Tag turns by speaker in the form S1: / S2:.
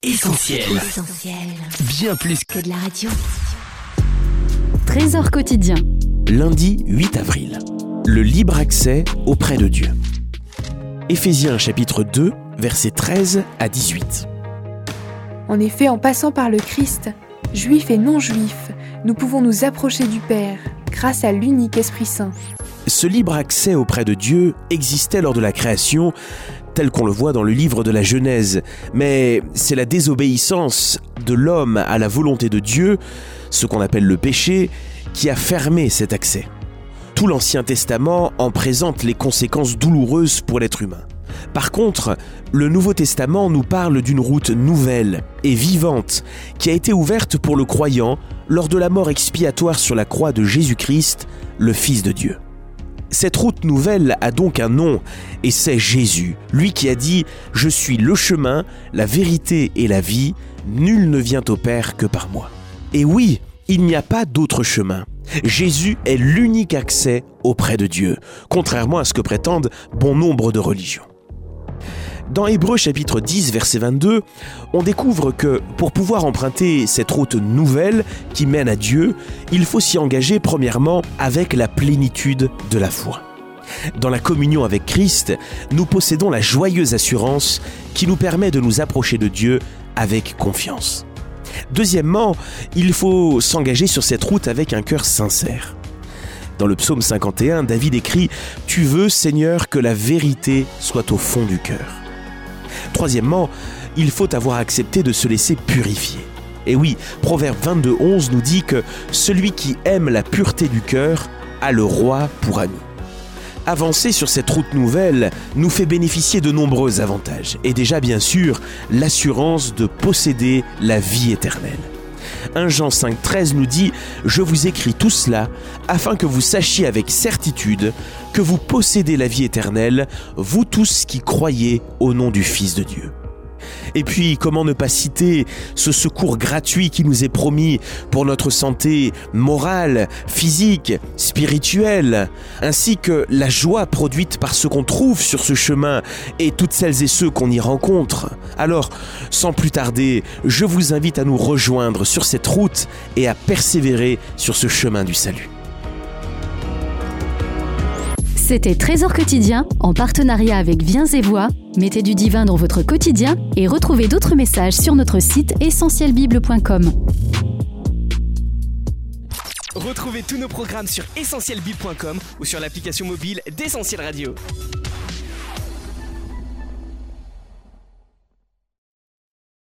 S1: Essentiel. Bien plus
S2: que de la radio.
S3: Trésor quotidien.
S1: Lundi 8 avril. Le libre accès auprès de Dieu. Éphésiens chapitre 2, versets 13 à 18.
S4: En effet, en passant par le Christ, juifs et non-juifs, nous pouvons nous approcher du Père grâce à l'unique Esprit Saint.
S1: Ce libre accès auprès de Dieu existait lors de la création, tel qu'on le voit dans le livre de la Genèse. Mais c'est la désobéissance de l'homme à la volonté de Dieu, ce qu'on appelle le péché, qui a fermé cet accès. Tout l'Ancien Testament en présente les conséquences douloureuses pour l'être humain. Par contre, le Nouveau Testament nous parle d'une route nouvelle et vivante qui a été ouverte pour le croyant lors de la mort expiatoire sur la croix de Jésus-Christ, le Fils de Dieu. Cette route nouvelle a donc un nom, et c'est Jésus, lui qui a dit « Je suis le chemin, la vérité et la vie, nul ne vient au Père que par moi ». Et oui, il n'y a pas d'autre chemin. Jésus est l'unique accès auprès de Dieu, contrairement à ce que prétendent bon nombre de religions. Dans Hébreux chapitre 10, verset 22, on découvre que pour pouvoir emprunter cette route nouvelle qui mène à Dieu, il faut s'y engager premièrement avec la plénitude de la foi. Dans la communion avec Christ, nous possédons la joyeuse assurance qui nous permet de nous approcher de Dieu avec confiance. Deuxièmement, il faut s'engager sur cette route avec un cœur sincère. Dans le psaume 51, David écrit « Tu veux, Seigneur, que la vérité soit au fond du cœur ». Troisièmement, il faut avoir accepté de se laisser purifier. Et oui, Proverbe 22, 11 nous dit que celui qui aime la pureté du cœur a le roi pour ami. Avancer sur cette route nouvelle nous fait bénéficier de nombreux avantages. Et déjà, bien sûr, l'assurance de posséder la vie éternelle. 1 Jean 5, 13 nous dit « Je vous écris tout cela afin que vous sachiez avec certitude que vous possédez la vie éternelle, vous tous qui croyez au nom du Fils de Dieu. » Et puis, comment ne pas citer ce secours gratuit qui nous est promis pour notre santé morale, physique, spirituelle, ainsi que la joie produite par ce qu'on trouve sur ce chemin et toutes celles et ceux qu'on y rencontre. Alors, sans plus tarder, je vous invite à nous rejoindre sur cette route et à persévérer sur ce chemin du salut.
S3: C'était Trésor quotidien en partenariat avec Viens et Voix. Mettez du divin dans votre quotidien et retrouvez d'autres messages sur notre site essentielbible.com.
S5: Retrouvez tous nos programmes sur essentielbible.com ou sur l'application mobile d'Essentiel Radio.